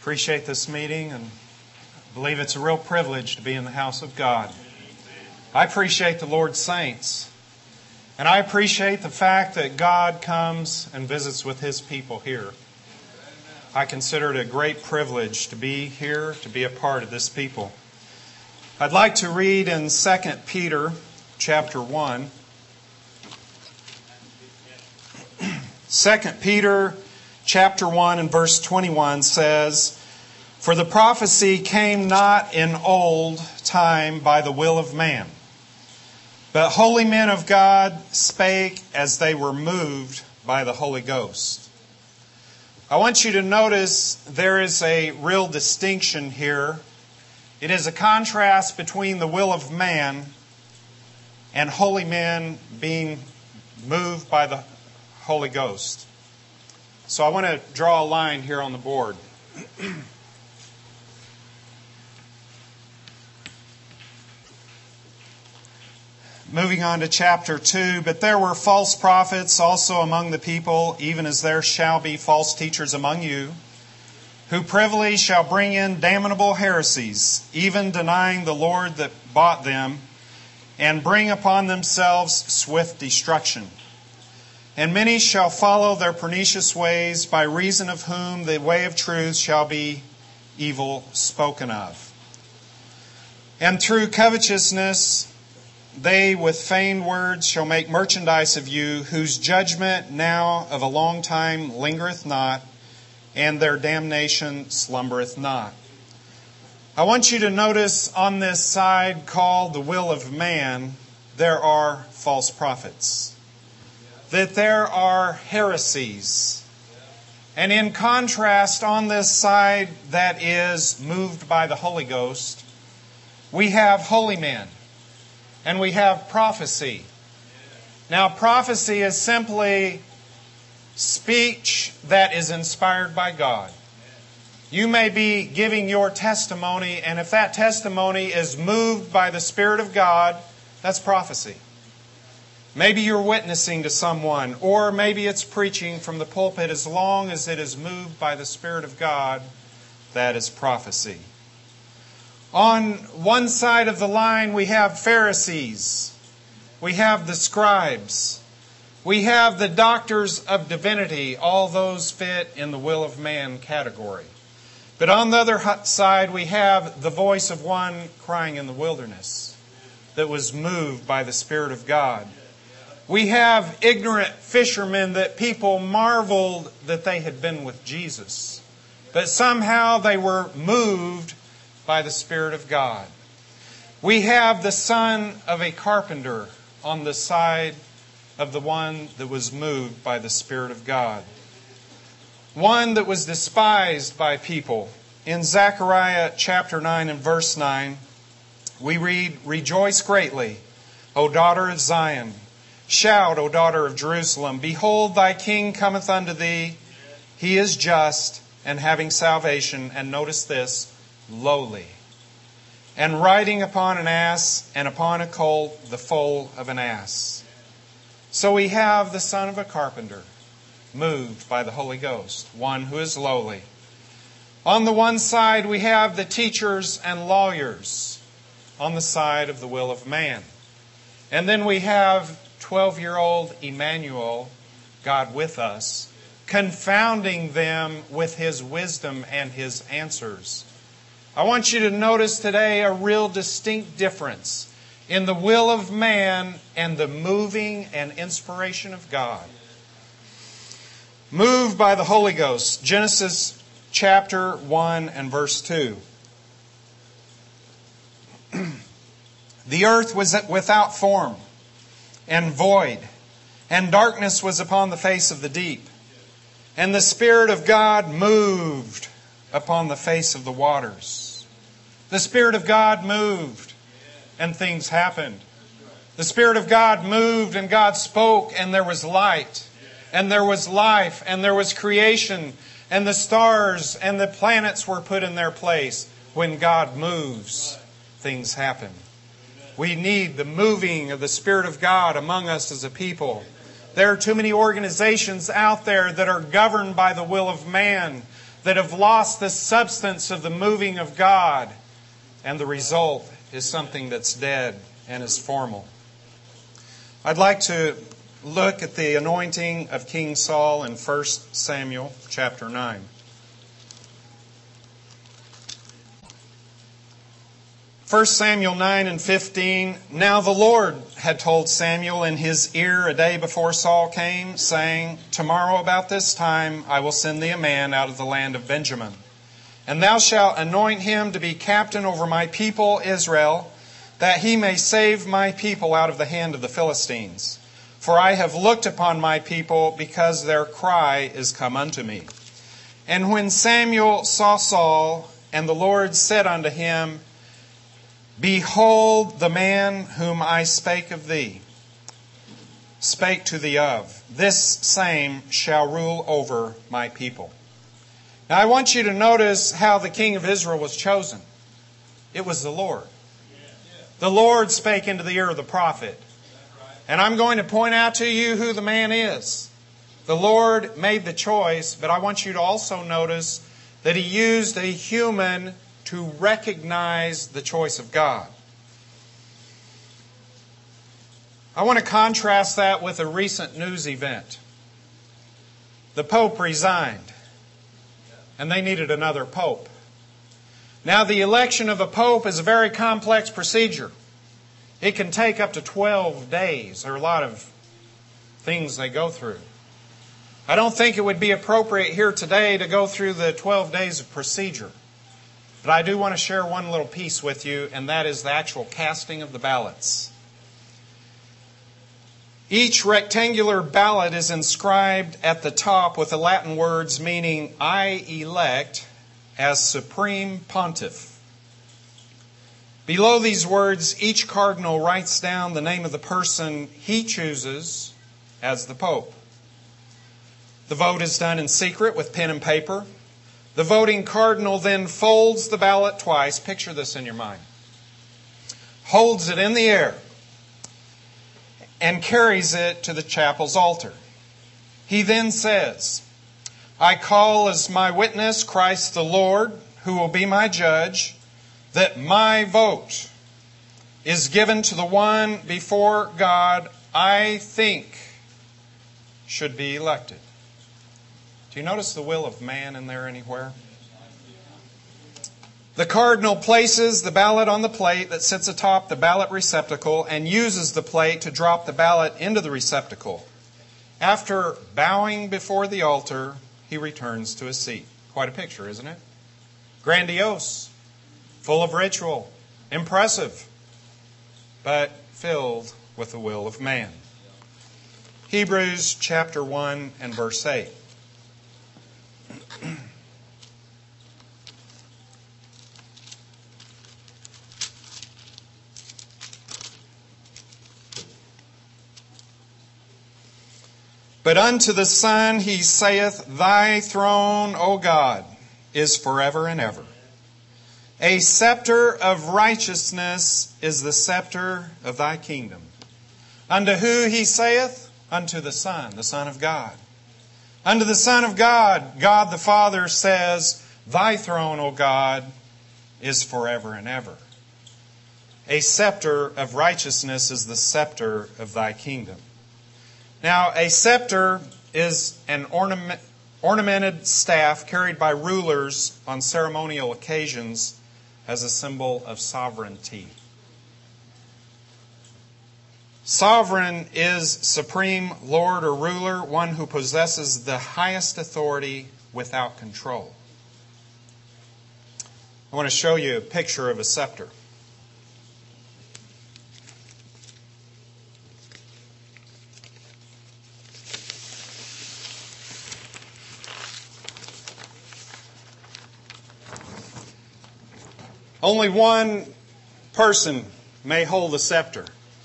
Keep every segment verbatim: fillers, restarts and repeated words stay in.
Appreciate this meeting and believe it's a real privilege to be in the house of God. I appreciate the Lord's saints. And I appreciate the fact that God comes and visits with His people here. I consider it a great privilege to be here, to be a part of this people. I'd like to read in Second Peter chapter one. Second Peter chapter one and verse twenty-one says, "For the prophecy came not in old time by the will of man, but holy men of God spake as they were moved by the Holy Ghost." I want you to notice there is a real distinction here. It is a contrast between the will of man and holy men being moved by the Holy Ghost. So I want to draw a line here on the board. Moving on to chapter two, "But there were false prophets also among the people, even as there shall be false teachers among you, who privily shall bring in damnable heresies, even denying the Lord that bought them, and bring upon themselves swift destruction. And many shall follow their pernicious ways, by reason of whom the way of truth shall be evil spoken of. And through covetousness they with feigned words shall make merchandise of you, whose judgment now of a long time lingereth not, and their damnation slumbereth not." I want you to notice on this side called the will of man, there are false prophets. That there are heresies. And in contrast, on this side that is moved by the Holy Ghost, we have holy men. And we have prophecy. Now, prophecy is simply speech that is inspired by God. You may be giving your testimony, and if that testimony is moved by the Spirit of God, that's prophecy. Maybe you're witnessing to someone, or maybe it's preaching from the pulpit. As long as it is moved by the Spirit of God, that is prophecy. On one side of the line, we have Pharisees. We have the scribes. We have the doctors of divinity. All those fit in the will of man category. But on the other side, we have the voice of one crying in the wilderness that was moved by the Spirit of God. We have ignorant fishermen that people marveled that they had been with Jesus. But somehow they were moved by the Spirit of God. We have the son of a carpenter on the side of the one that was moved by the Spirit of God. One that was despised by people. In Zechariah chapter nine and verse nine, we read, "Rejoice greatly, O daughter of Zion. Shout, O daughter of Jerusalem. Behold, thy king cometh unto thee. He is just and having salvation." And notice this, lowly, and riding upon an ass, and upon a colt, the foal of an ass. So we have the son of a carpenter, moved by the Holy Ghost, one who is lowly. On the one side, we have the teachers and lawyers, on the side of the will of man. And then we have twelve-year-old Emmanuel, God with us, confounding them with His wisdom and His answers. I want you to notice today a real distinct difference in the will of man and the moving and inspiration of God. Moved by the Holy Ghost. Genesis chapter one and verse two. "The earth was without form and void, and darkness was upon the face of the deep. And the Spirit of God moved upon the face of the waters." The Spirit of God moved, and things happened. The Spirit of God moved, and God spoke, and there was light, and there was life, and there was creation, and the stars and the planets were put in their place. When God moves, things happen. We need the moving of the Spirit of God among us as a people. There are too many organizations out there that are governed by the will of man. that have lost the substance of the moving of God, and the result is something that's dead and is formal. I'd like to look at the anointing of King Saul in First Samuel chapter nine. First Samuel nine and fifteen. Now the Lord had told Samuel in his ear a day before Saul came, saying, Tomorrow about this time I will send thee a man out of the land of Benjamin. And thou shalt anoint him to be captain over my people Israel, that he may save my people out of the hand of the Philistines. For I have looked upon my people, because their cry is come unto me. And when Samuel saw Saul, and the Lord said unto him, Behold the man whom I spake of thee, spake to thee of. This same shall rule over my people. Now I want you to notice how the king of Israel was chosen. It was the Lord. The Lord spake into the ear of the prophet. And I'm going to point out to you who the man is. The Lord made the choice, but I want you to also notice that He used a human to recognize the choice of God. I want to contrast that with a recent news event. The Pope resigned, and they needed another Pope. Now, the election of a Pope is a very complex procedure. It can take up to twelve days. There are a lot of things they go through. I don't think it would be appropriate here today to go through the twelve days of procedure. But I do want to share one little piece with you, and that is the actual casting of the ballots. Each rectangular ballot is inscribed at the top with the Latin words meaning, I elect as Supreme Pontiff. Below these words, each cardinal writes down the name of the person he chooses as the Pope. The vote is done in secret with pen and paper. The voting cardinal then folds the ballot twice. Picture this in your mind. Holds it in the air and carries it to the chapel's altar. He then says, I call as my witness Christ the Lord, who will be my judge, that my vote is given to the one before God I think should be elected. Do you notice the will of man in there anywhere? The cardinal places the ballot on the plate that sits atop the ballot receptacle and uses the plate to drop the ballot into the receptacle. After bowing before the altar, he returns to his seat. Quite a picture, isn't it? Grandiose, full of ritual, impressive, but filled with the will of man. Hebrews chapter one and verse eight. But unto the Son he saith, Thy throne, O God, is forever and ever. A scepter of righteousness is the scepter of thy kingdom. Unto who he saith? Unto the Son, the Son of God. Unto the Son of God, God the Father says, Thy throne, O God, is forever and ever. A scepter of righteousness is the scepter of thy kingdom. Now, a scepter is an ornament, ornamented staff carried by rulers on ceremonial occasions as a symbol of sovereignty. Sovereign is supreme lord or ruler, one who possesses the highest authority without control. I want to show you a picture of a scepter. Only one person may hold the scepter.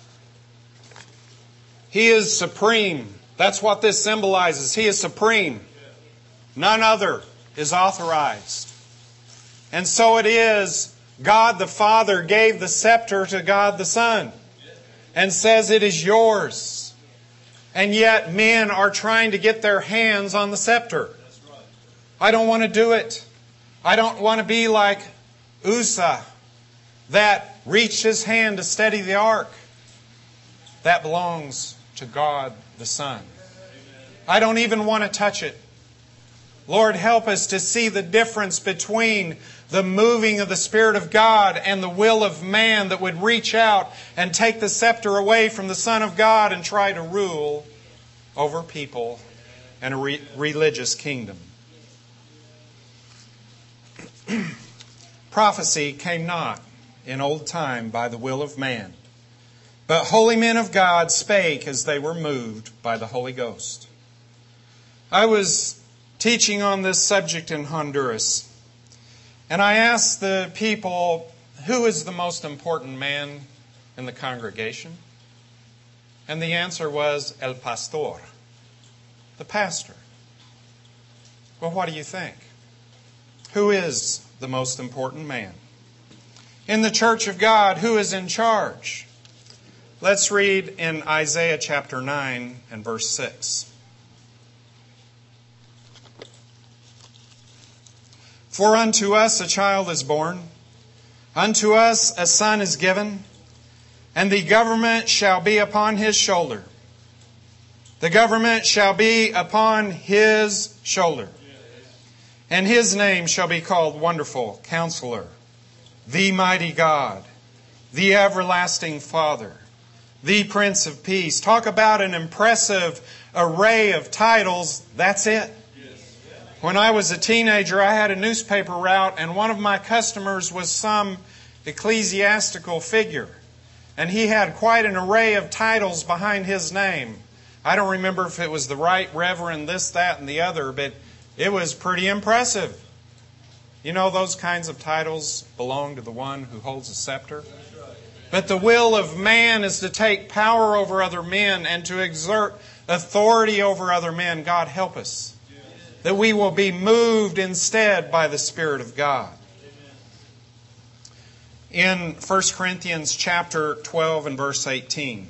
He is supreme. That's what this symbolizes. He is supreme. None other is authorized. And so it is, God the Father gave the scepter to God the Son and says it is yours. And yet men are trying to get their hands on the scepter. I don't want to do it. I don't want to be like Uzzah that reached his hand to steady the ark. That belongs to God the Son. I don't even want to touch it. Lord, help us to see the difference between the moving of the Spirit of God and the will of man that would reach out and take the scepter away from the Son of God and try to rule over people and a re- religious kingdom. Prophecy came not in old time by the will of man, but holy men of God spake as they were moved by the Holy Ghost. I was teaching on this subject in Honduras, and I asked the people, who is the most important man in the congregation? And the answer was el pastor, the pastor. Well, what do you think? Who is the most important man? In the church of God, who is in charge? Let's read in Isaiah chapter nine and verse six. For unto us a child is born, unto us a son is given, and the government shall be upon his shoulder. The government shall be upon his shoulder. And his name shall be called Wonderful Counselor, the Mighty God, the Everlasting Father, the Prince of Peace. Talk about an impressive array of titles. That's it. When I was a teenager, I had a newspaper route, and one of my customers was some ecclesiastical figure. And he had quite an array of titles behind his name. I don't remember if it was the Right Reverend, this, that, and the other, but it was pretty impressive. You know, those kinds of titles belong to the one who holds a scepter. But the will of man is to take power over other men and to exert authority over other men. God help us. That we will be moved instead by the Spirit of God. In First Corinthians chapter twelve and verse eighteen.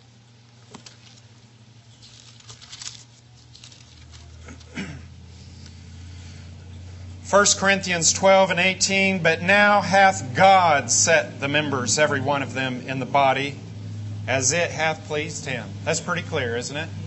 First Corinthians twelve and eighteen, but now hath God set the members, every one of them, in the body, as it hath pleased Him. That's pretty clear, isn't it?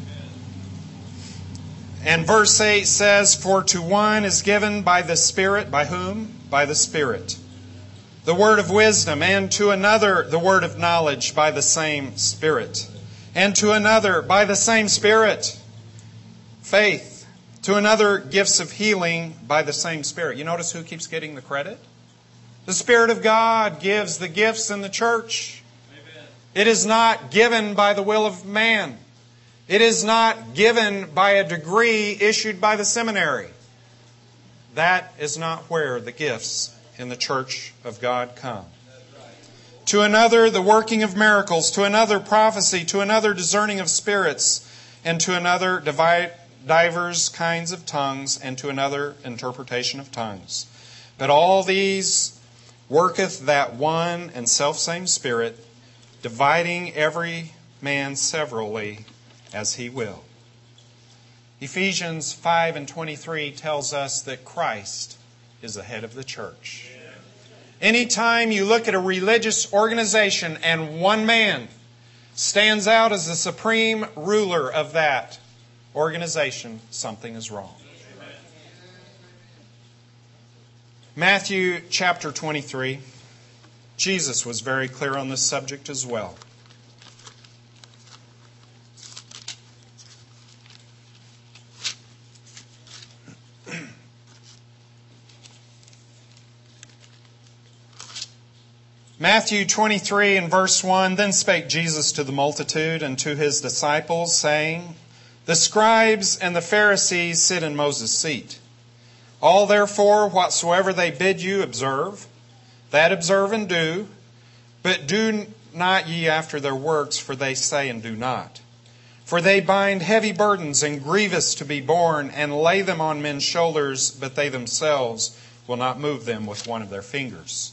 And verse eight says, for to one is given by the Spirit, by whom? By the Spirit, the word of wisdom, and to another the word of knowledge by the same Spirit, and to another by the same Spirit, faith, to another gifts of healing by the same Spirit. You notice who keeps getting the credit? The Spirit of God gives the gifts in the church. Amen. It is not given by the will of man. It is not given by a degree issued by the seminary. That is not where the gifts in the church of God come. Right. To another, the working of miracles. To another, prophecy. To another, discerning of spirits. And to another, divide divers kinds of tongues, and to another interpretation of tongues. But all these worketh that one and selfsame Spirit, dividing every man severally as he will. Ephesians five and twenty-three tells us that Christ is the head of the church. Anytime you look at a religious organization and one man stands out as the supreme ruler of that organization, something is wrong. Matthew chapter twenty-three. Jesus was very clear on this subject as well. Matthew twenty-three and verse one, then spake Jesus to the multitude and to His disciples, saying, the scribes and the Pharisees sit in Moses' seat. All therefore, whatsoever they bid you observe, that observe and do, but do not ye after their works, for they say and do not. For they bind heavy burdens and grievous to be borne, and lay them on men's shoulders, but they themselves will not move them with one of their fingers.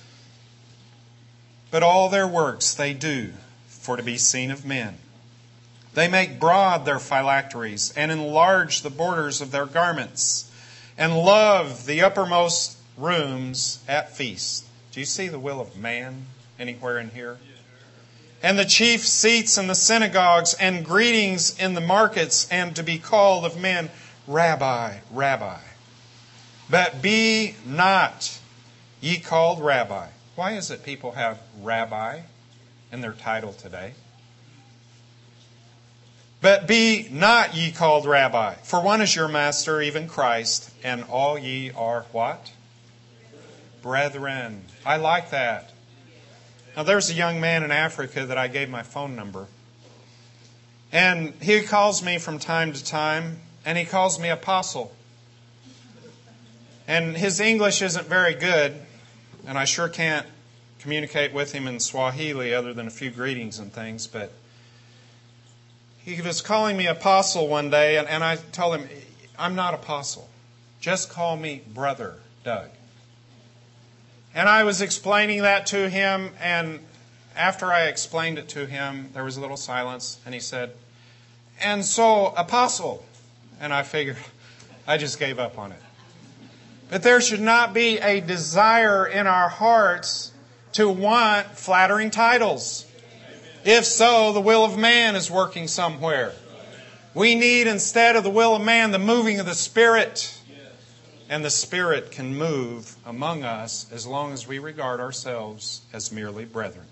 But all their works they do for to be seen of men. They make broad their phylacteries, and enlarge the borders of their garments, and love the uppermost rooms at feast. Do you see the will of man anywhere in here? And the chief seats in the synagogues, and greetings in the markets, and to be called of men, Rabbi, Rabbi. But be not ye called Rabbi. Why is it people have Rabbi in their title today? But be not ye called Rabbi, for one is your master, even Christ, and all ye are what? Brethren. I like that. Now there's a young man in Africa that I gave my phone number. And he calls me from time to time, and he calls me apostle. And his English isn't very good, and I sure can't communicate with him in Swahili other than a few greetings and things, but he was calling me apostle one day, and, and I told him, I'm not apostle. Just call me Brother Doug. And I was explaining that to him, and after I explained it to him, there was a little silence, and he said, and so, apostle. And I figured, I just gave up on it. But there should not be a desire in our hearts to want flattering titles. If so, the will of man is working somewhere. We need, instead of the will of man, the moving of the Spirit. And the Spirit can move among us as long as we regard ourselves as merely brethren.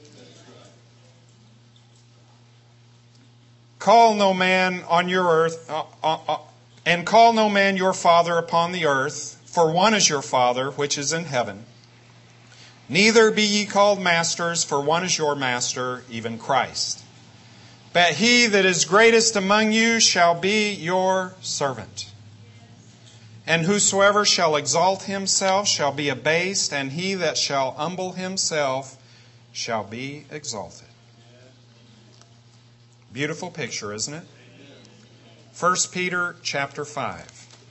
Call no man on your earth, uh, uh, uh, and call no man your father upon the earth, for one is your Father which is in heaven. Neither be ye called masters, for one is your master, even Christ. But he that is greatest among you shall be your servant. And whosoever shall exalt himself shall be abased, and he that shall humble himself shall be exalted. Beautiful picture, isn't it? First Peter chapter five.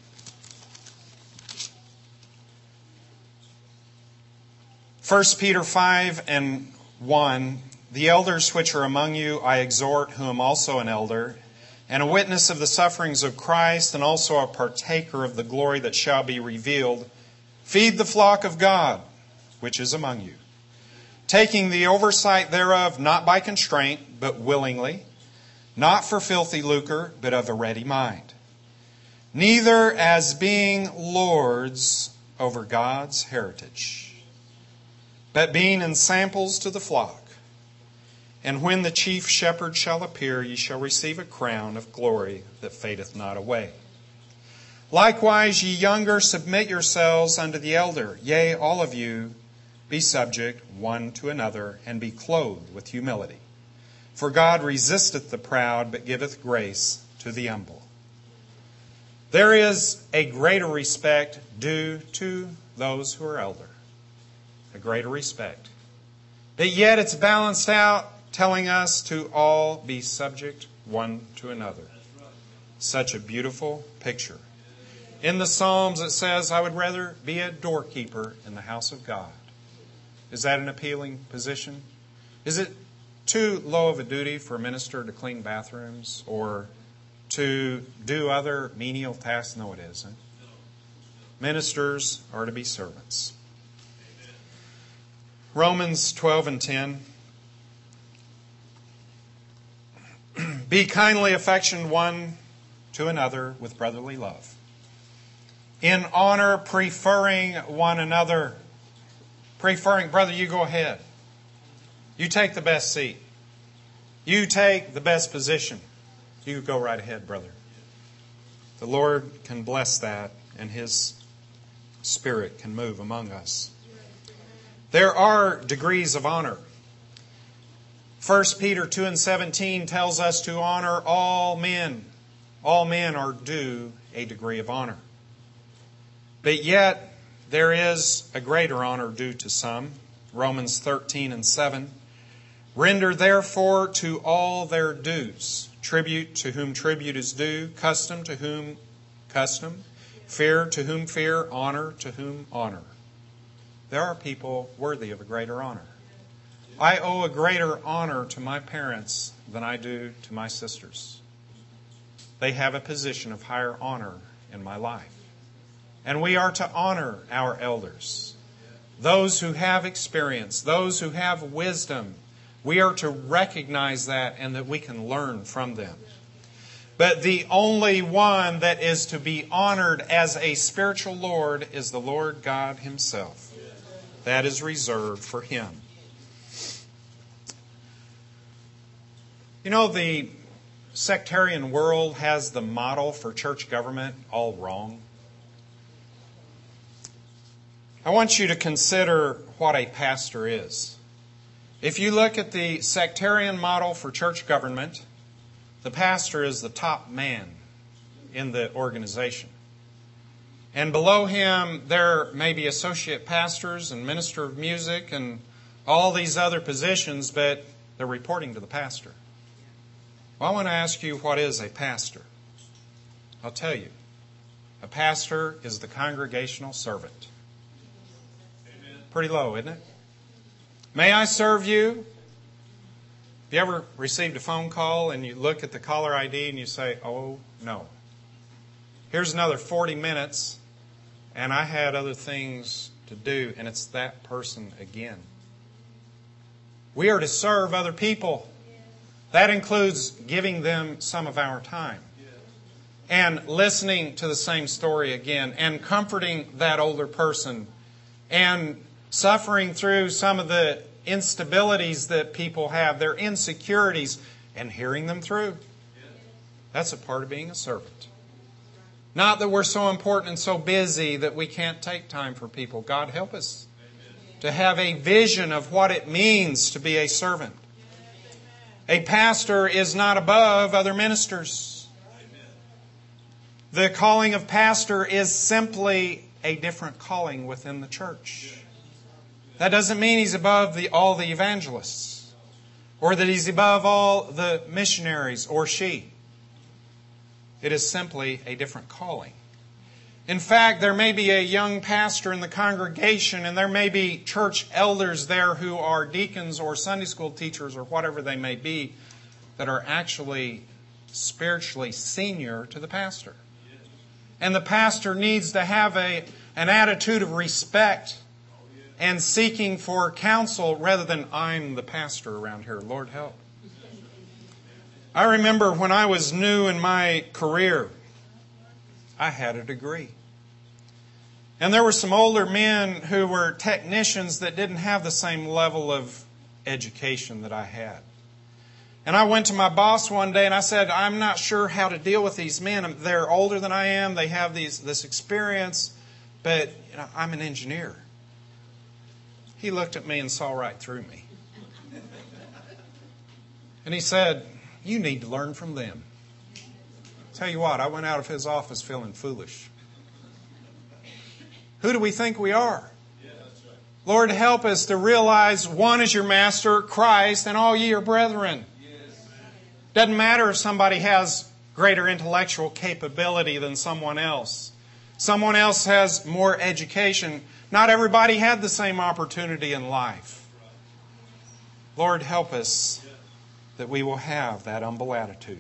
First Peter five and one. The elders which are among you I exhort, who am also an elder, and a witness of the sufferings of Christ, and also a partaker of the glory that shall be revealed. Feed the flock of God, which is among you, taking the oversight thereof, not by constraint, but willingly, not for filthy lucre, but of a ready mind. Neither as being lords over God's heritage, but being ensamples to the flock. And when the chief shepherd shall appear, ye shall receive a crown of glory that fadeth not away. Likewise, ye younger, submit yourselves unto the elder. Yea, all of you, be subject one to another, and be clothed with humility. For God resisteth the proud, but giveth grace to the humble. There is a greater respect due to those who are elder. A greater respect. But yet it's balanced out, telling us to all be subject one to another. Such a beautiful picture. In the Psalms it says, I would rather be a doorkeeper in the house of God. Is that an appealing position? Is it too low of a duty for a minister to clean bathrooms or to do other menial tasks? No, it isn't. Ministers are to be servants. Romans twelve and ten. Be kindly affectioned one to another with brotherly love, in honor preferring one another. Preferring, brother, you go ahead. You take the best seat. You take the best position. You go right ahead, brother. The Lord can bless that, and His Spirit can move among us. There are degrees of honor. First Peter two and seventeen tells us to honor all men. All men are due a degree of honor. But yet, there is a greater honor due to some. Romans thirteen and seven. Render therefore to all their dues. Tribute to whom tribute is due. Custom to whom custom. Fear to whom fear. Honor to whom honor. There are people worthy of a greater honor. I owe a greater honor to my parents than I do to my sisters. They have a position of higher honor in my life. And we are to honor our elders. Those who have experience, those who have wisdom, we are to recognize that and that we can learn from them. But the only one that is to be honored as a spiritual Lord is the Lord God Himself. That is reserved for Him. You know, the sectarian world has the model for church government all wrong. I want you to consider what a pastor is. If you look at the sectarian model for church government, the pastor is the top man in the organization. And below him, there may be associate pastors and minister of music and all these other positions, but they're reporting to the pastor. Well, I want to ask you, what is a pastor? I'll tell you. A pastor is the congregational servant. Amen. Pretty low, isn't it? May I serve you? Have you ever received a phone call and you look at the caller I D and you say, oh, no. Here's another forty minutes and I had other things to do, and it's that person again. We are to serve other people. That includes giving them some of our time and listening to the same story again and comforting that older person and suffering through some of the instabilities that people have, their insecurities, and hearing them through. That's a part of being a servant. Not that we're so important and so busy that we can't take time for people. God help us to have a vision of what it means to be a servant. A pastor is not above other ministers. The calling of pastor is simply a different calling within the church. That doesn't mean he's above the, all the evangelists, or that he's above all the missionaries or she. It is simply a different calling. In fact, there may be a young pastor in the congregation, and there may be church elders there who are deacons or Sunday school teachers or whatever they may be, that are actually spiritually senior to the pastor. And the pastor needs to have a, an attitude of respect and seeking for counsel rather than, I'm the pastor around here. Lord help. I remember when I was new in my career, I had a degree. And there were some older men who were technicians that didn't have the same level of education that I had. And I went to my boss one day and I said, I'm not sure how to deal with these men. They're older than I am. They have these, this experience, but you know, I'm an engineer. He looked at me and saw right through me. And he said, you need to learn from them. Tell you what, I went out of his office feeling foolish. Who do we think we are? Yeah, that's right. Lord, help us to realize one is your master, Christ, and all ye are brethren. Yes. Doesn't matter if somebody has greater intellectual capability than someone else. Someone else has more education. Not everybody had the same opportunity in life. Lord, help us that we will have that humble attitude.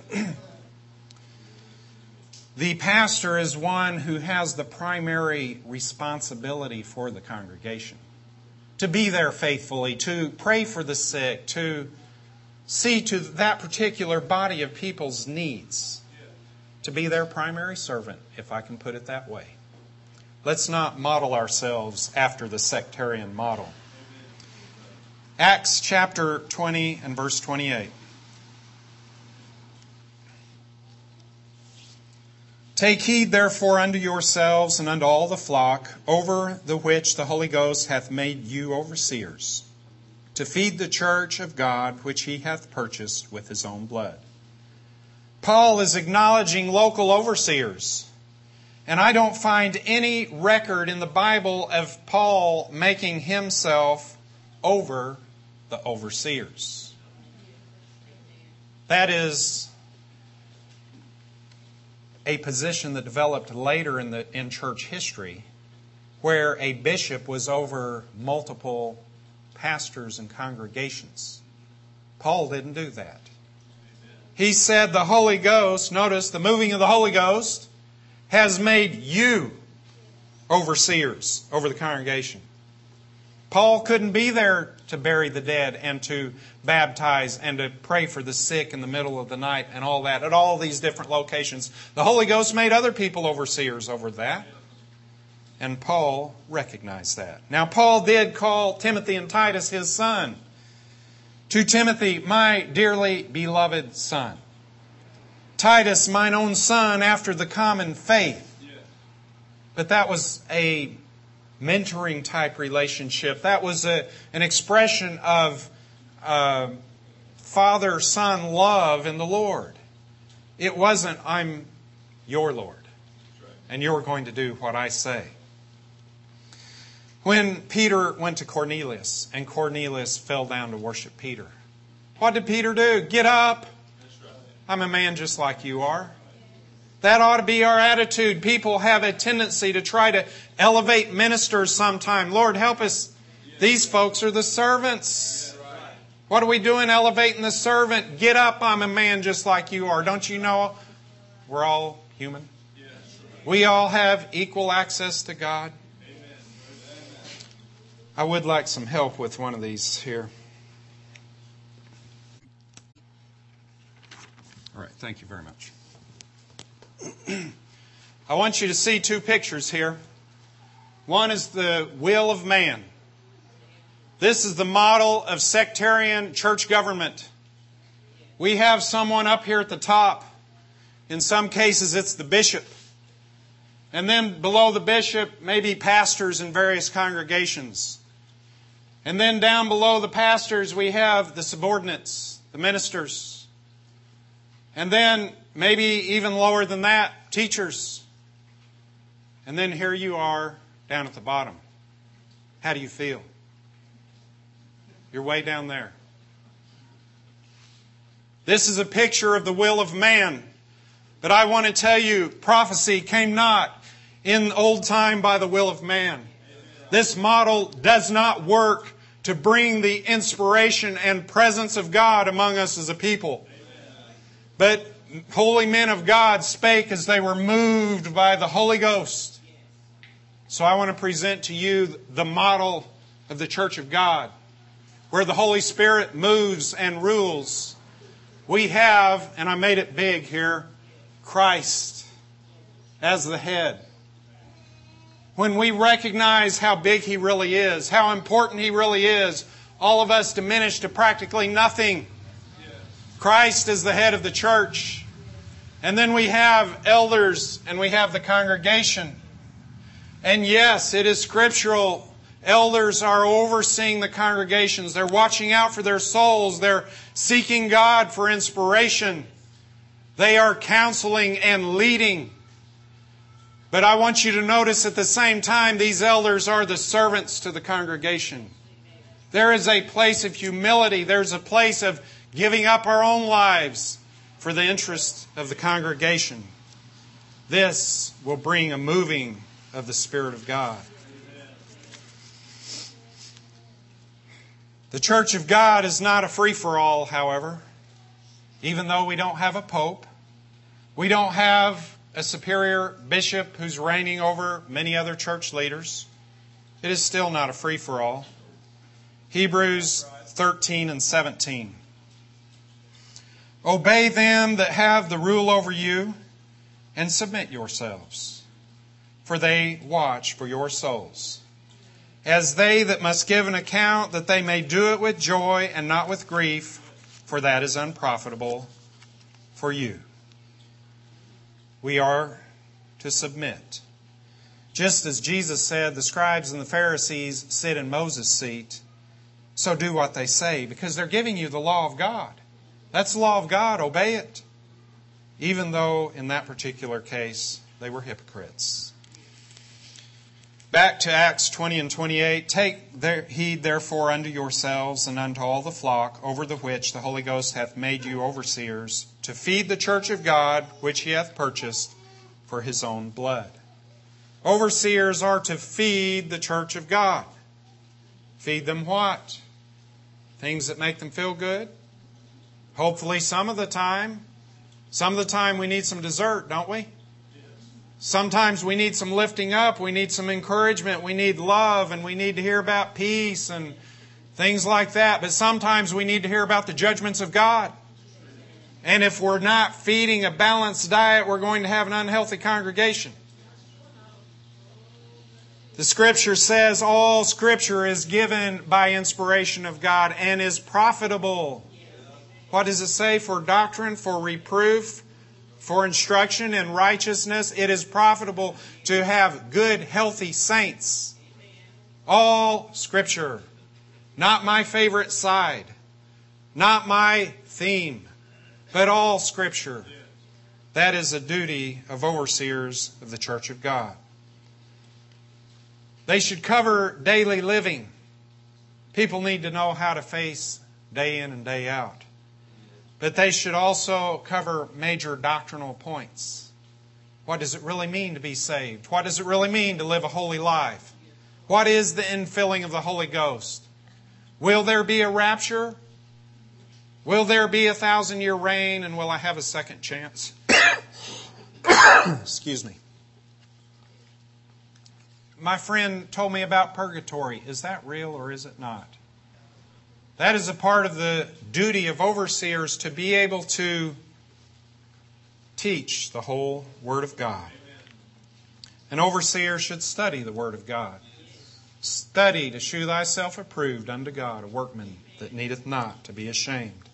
The pastor is one who has the primary responsibility for the congregation. To be there faithfully, to pray for the sick, to see to that particular body of people's needs. To be their primary servant, if I can put it that way. Let's not model ourselves after the sectarian model. Acts chapter twenty and verse twenty-eight. Take heed therefore unto yourselves and unto all the flock, over the which the Holy Ghost hath made you overseers, to feed the church of God which He hath purchased with His own blood. Paul is acknowledging local overseers. And I don't find any record in the Bible of Paul making himself over the overseers. That is a position that developed later in the in church history, where a bishop was over multiple pastors and congregations. Paul didn't do that. He said the Holy Ghost, notice the moving of the Holy Ghost, has made you overseers over the congregation. Paul couldn't be there to bury the dead and to baptize and to pray for the sick in the middle of the night and all that at all these different locations. The Holy Ghost made other people overseers over that. And Paul recognized that. Now, Paul did call Timothy and Titus his son. To Timothy, my dearly beloved son. Titus, mine own son after the common faith. But that was a mentoring type relationship. That was a, an expression of uh, father-son love in the Lord. It wasn't, I'm your Lord, and you're going to do what I say. When Peter went to Cornelius, and Cornelius fell down to worship Peter, what did Peter do? Get up. I'm a man just like you are. That ought to be our attitude. People have a tendency to try to elevate ministers sometime. Lord, help us. These folks are the servants. What are we doing elevating the servant? Get up, I'm a man just like you are. Don't you know we're all human? We all have equal access to God. I would like some help with one of these here. All right, thank you very much. I want you to see two pictures here. One is the will of man. This is the model of sectarian church government. We have someone up here at the top. In some cases, it's the bishop. And then below the bishop, maybe pastors in various congregations. And then down below the pastors, we have the subordinates, the ministers. And then maybe even lower than that, teachers. And then here you are down at the bottom. How do you feel? You're way down there. This is a picture of the will of man. But I want to tell you, prophecy came not in old time by the will of man. This model does not work to bring the inspiration and presence of God among us as a people. But holy men of God spake as they were moved by the Holy Ghost. So I want to present to you the model of the Church of God, where the Holy Spirit moves and rules. We have, and I made it big here, Christ as the head. When we recognize how big He really is, how important He really is, all of us diminish to practically nothing. Christ is the head of the church. And then we have elders and we have the congregation. And yes, it is scriptural. Elders are overseeing the congregations. They're watching out for their souls. They're seeking God for inspiration. They are counseling and leading. But I want you to notice at the same time, these elders are the servants to the congregation. There is a place of humility. There's a place of giving up our own lives for the interest of the congregation. This will bring a moving of the Spirit of God. The Church of God is not a free-for-all, however. Even though we don't have a pope, we don't have a superior bishop who's reigning over many other church leaders, it is still not a free-for-all. Hebrews thirteen and seventeen. Obey them that have the rule over you, and submit yourselves, for they watch for your souls, as they that must give an account, that they may do it with joy and not with grief, for that is unprofitable for you. We are to submit. Just as Jesus said, the scribes and the Pharisees sit in Moses' seat, so do what they say, because they're giving you the law of God. That's the law of God. Obey it. Even though in that particular case they were hypocrites. Back to Acts twenty and twenty-eight. Take heed therefore unto yourselves and unto all the flock, over the which the Holy Ghost hath made you overseers, to feed the church of God, which He hath purchased for His own blood. Overseers are to feed the church of God. Feed them what? Things that make them feel good? Hopefully some of the time. Some of the time we need some dessert, don't we? Sometimes we need some lifting up, we need some encouragement, we need love, and we need to hear about peace and things like that. But sometimes we need to hear about the judgments of God. And if we're not feeding a balanced diet, we're going to have an unhealthy congregation. The Scripture says all Scripture is given by inspiration of God and is profitable. What does it say? For doctrine, for reproof, for instruction in righteousness. It is profitable to have good, healthy saints. All Scripture. Not my favorite side. Not my theme. But all Scripture. That is a duty of overseers of the Church of God. They should cover daily living. People need to know how to face day in and day out. But they should also cover major doctrinal points. What does it really mean to be saved? What does it really mean to live a holy life? What is the infilling of the Holy Ghost? Will there be a rapture? Will there be a thousand-year reign? And will I have a second chance? Excuse me. My friend told me about purgatory. Is that real or is it not? That is a part of the duty of overseers to be able to teach the whole Word of God. An overseer should study the Word of God. Study to shew thyself approved unto God, a workman that needeth not to be ashamed.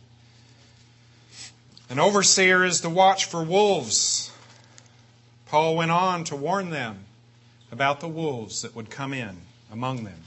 An overseer is to watch for wolves. Paul went on to warn them about the wolves that would come in among them.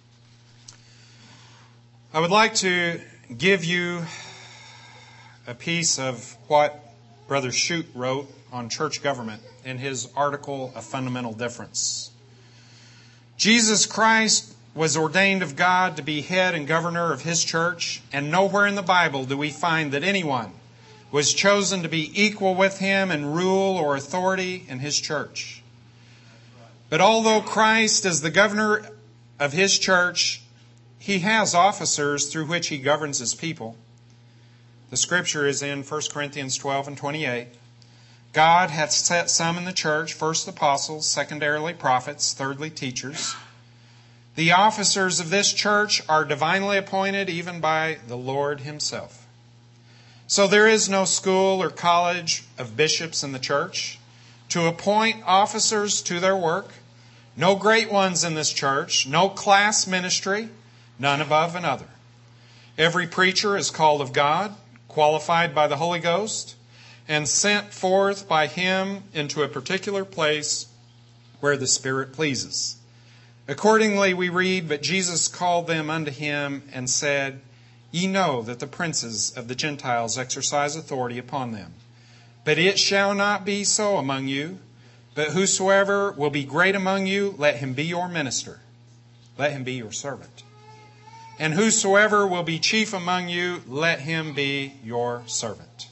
I would like to give you a piece of what Brother Shute wrote on church government in his article, A Fundamental Difference. Jesus Christ was ordained of God to be head and governor of His church, and nowhere in the Bible do we find that anyone was chosen to be equal with Him in rule or authority in His church. But although Christ is the governor of His church, He has officers through which He governs His people. The Scripture is in First Corinthians twelve and twenty-eight. God hath set some in the church, first apostles, secondarily prophets, thirdly teachers. The officers of this church are divinely appointed even by the Lord Himself. So there is no school or college of bishops in the church to appoint officers to their work. No great ones in this church, no class ministry, none above another. Every preacher is called of God, qualified by the Holy Ghost, and sent forth by Him into a particular place where the Spirit pleases. Accordingly we read, But Jesus called them unto Him and said, Ye know that the princes of the Gentiles exercise authority upon them. But it shall not be so among you. But whosoever will be great among you, let him be your minister. Let him be your servant. And whosoever will be chief among you, let him be your servant.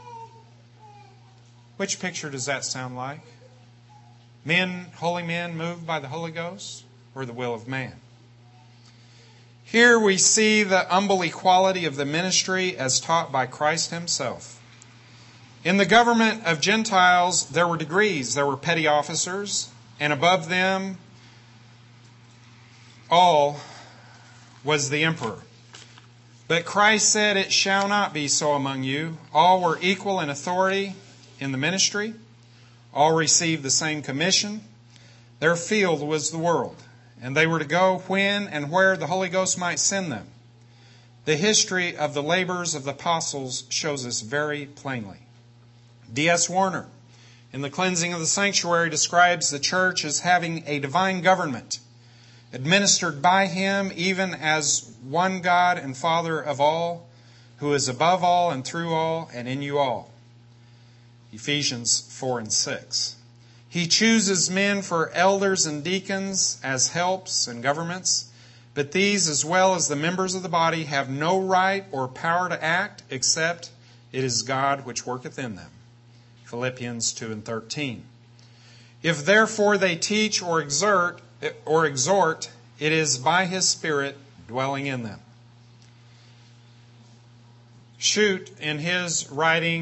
Which picture does that sound like? Men, holy men, moved by the Holy Ghost, or the will of man? Here we see the humble equality of the ministry as taught by Christ Himself. In the government of Gentiles, there were degrees. There were petty officers, and above them all was the emperor. But Christ said, It shall not be so among you. All were equal in authority in the ministry. All received the same commission. Their field was the world, and they were to go when and where the Holy Ghost might send them. The history of the labors of the apostles shows us very plainly. D S Warner, in The Cleansing of the Sanctuary, describes the church as having a divine government, administered by Him even as one God and Father of all, who is above all and through all and in you all. Ephesians four and six. He chooses men for elders and deacons as helps and governments, but these, as well as the members of the body, have no right or power to act except it is God which worketh in them. Philippians two and thirteen. If therefore they teach or exhort, or exhort, it is by His Spirit dwelling in them. Shute, in his writing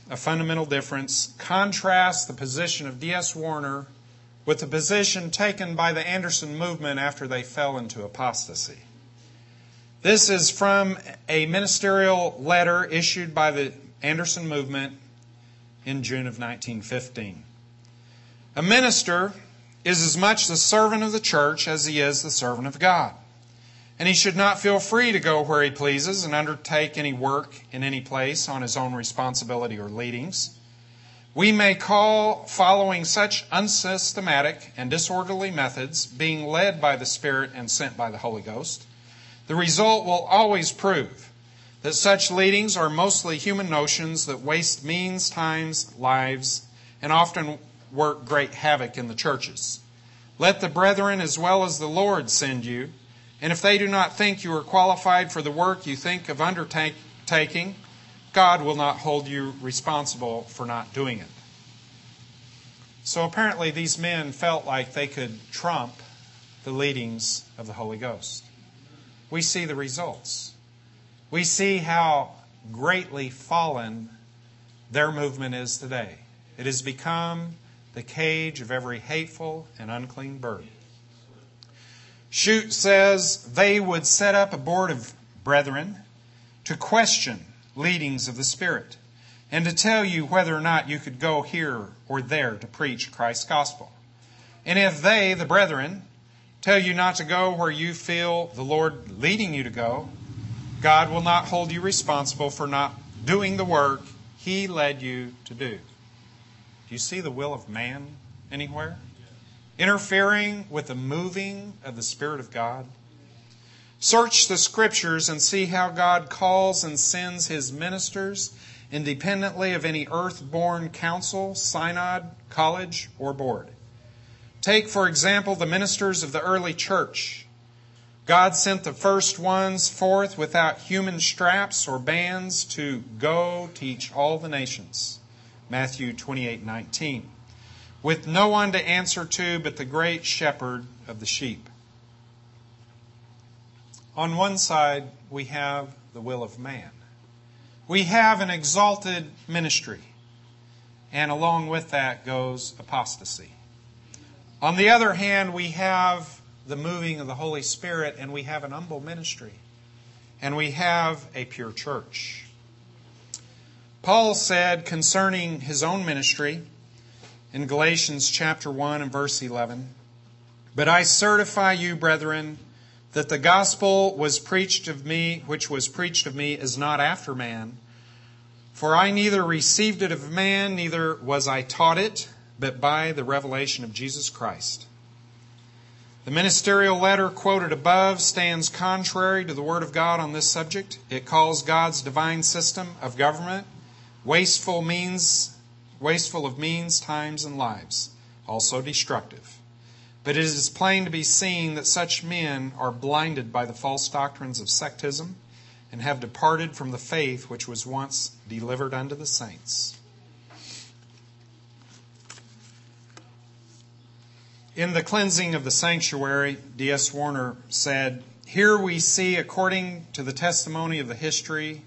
a fundamental difference, contrasts the position of D S Warner with the position taken by the Anderson movement after they fell into apostasy. This is from a ministerial letter issued by the Anderson movement in June of nineteen fifteen. A minister is as much the servant of the church as he is the servant of God. And he should not feel free to go where he pleases and undertake any work in any place on his own responsibility or leadings. We may call following such unsystematic and disorderly methods being led by the Spirit and sent by the Holy Ghost. The result will always prove that such leadings are mostly human notions that waste means, times, lives, and often work great havoc in the churches. Let the brethren as well as the Lord send you, and if they do not think you are qualified for the work you think of undertaking, God will not hold you responsible for not doing it. So apparently these men felt like they could trump the leadings of the Holy Ghost. We see the results. We see how greatly fallen their movement is today. It has become the cage of every hateful and unclean bird. Shute says they would set up a board of brethren to question leadings of the Spirit and to tell you whether or not you could go here or there to preach Christ's gospel. And if they, the brethren, tell you not to go where you feel the Lord leading you to go, God will not hold you responsible for not doing the work He led you to do. Do you see the will of man anywhere? Interfering with the moving of the Spirit of God? Search the Scriptures and see how God calls and sends His ministers independently of any earth-born council, synod, college, or board. Take, for example, the ministers of the early church. God sent the first ones forth without human straps or bands to go teach all the nations. Matthew twenty-eight nineteen. With no one to answer to but the great shepherd of the sheep. On one side, we have the will of man. We have an exalted ministry. And along with that goes apostasy. On the other hand, we have the moving of the Holy Spirit, and we have an humble ministry. And we have a pure church. Paul said concerning his own ministry in Galatians chapter one and verse eleven, "But I certify you, brethren, that the gospel was preached of me, which was preached of me, is not after man. For I neither received it of man, neither was I taught it, but by the revelation of Jesus Christ." The ministerial letter quoted above stands contrary to the Word of God on this subject. It calls God's divine system of government wasteful means, wasteful of means, times, and lives, also destructive. But it is plain to be seen that such men are blinded by the false doctrines of sectism and have departed from the faith which was once delivered unto the saints. In The Cleansing of the Sanctuary, D S Warner said, "Here we see, according to the testimony of the history,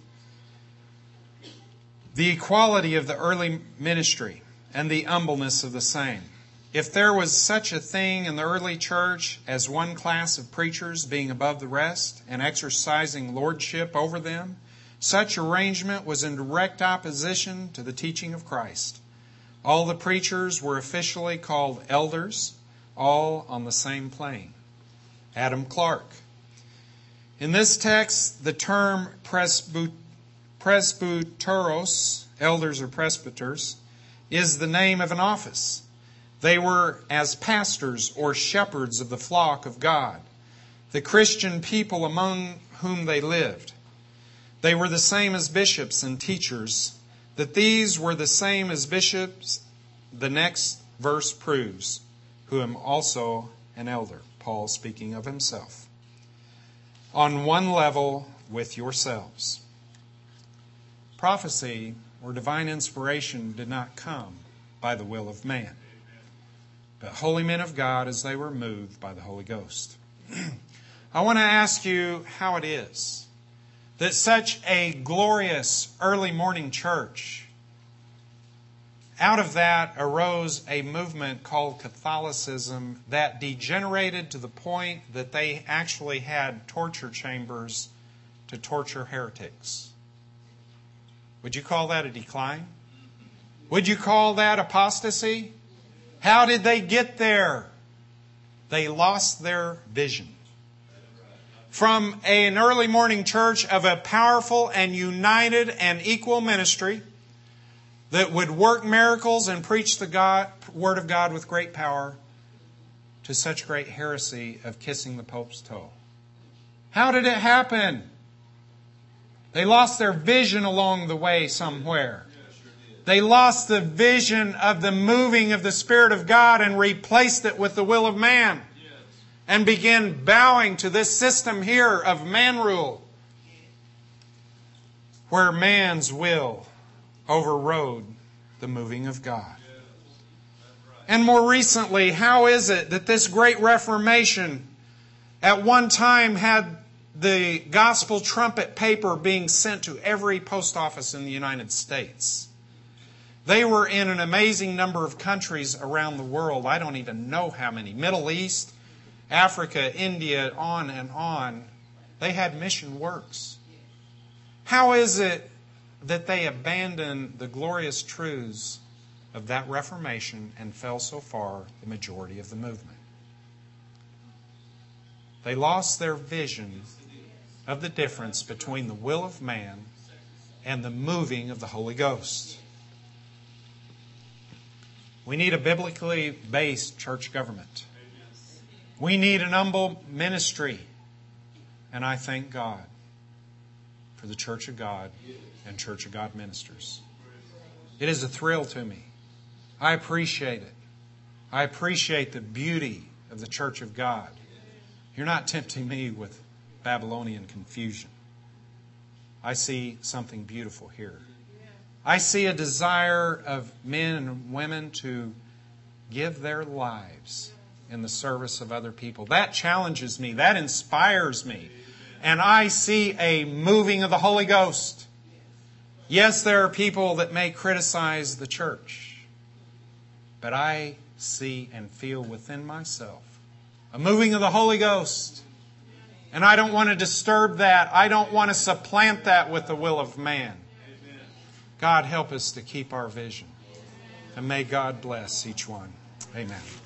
the equality of the early ministry and the humbleness of the same. If there was such a thing in the early church as one class of preachers being above the rest and exercising lordship over them, such arrangement was in direct opposition to the teaching of Christ. All the preachers were officially called elders, all on the same plane." Adam Clarke. In this text, the term presbyt- presbyteros, elders or presbyters, is the name of an office. They were as pastors or shepherds of the flock of God, the Christian people among whom they lived. They were the same as bishops and teachers. That these were the same as bishops, the next verse proves, who am also an elder. Paul speaking of himself. On one level with yourselves. Prophecy or divine inspiration did not come by the will of man, but holy men of God as they were moved by the Holy Ghost. I want to ask you how it is that such a glorious early morning church out of that arose a movement called Catholicism that degenerated to the point that they actually had torture chambers to torture heretics. Would you call that a decline? Would you call that apostasy? How did they get there? They lost their vision. From an early morning church of a powerful and united and equal ministry that would work miracles and preach the God, Word of God with great power, to such great heresy of kissing the Pope's toe. How did it happen? They lost their vision along the way somewhere. They lost the vision of the moving of the Spirit of God and replaced it with the will of man. And began bowing to this system here of man rule, where man's will overrode the moving of God. And more recently, how is it that this great Reformation at one time had the gospel trumpet paper being sent to every post office in the United States? They were in an amazing number of countries around the world. I don't even know how many. Middle East, Africa, India, on and on. They had mission works. How is it that they abandoned the glorious truths of that Reformation and fell so far the majority of the movement? They lost their vision of the difference between the will of man and the moving of the Holy Ghost. We need a biblically based church government. We need an humble ministry. And I thank God for the Church of God and Church of God ministers. It is a thrill to me. I appreciate it. I appreciate the beauty of the Church of God. You're not tempting me with Babylonian confusion. I see something beautiful here. I see a desire of men and women to give their lives in the service of other people. That challenges me. That inspires me. And I see a moving of the Holy Ghost. Yes, there are people that may criticize the church. But I see and feel within myself a moving of the Holy Ghost. And I don't want to disturb that. I don't want to supplant that with the will of man. God, help us to keep our vision. And may God bless each one. Amen.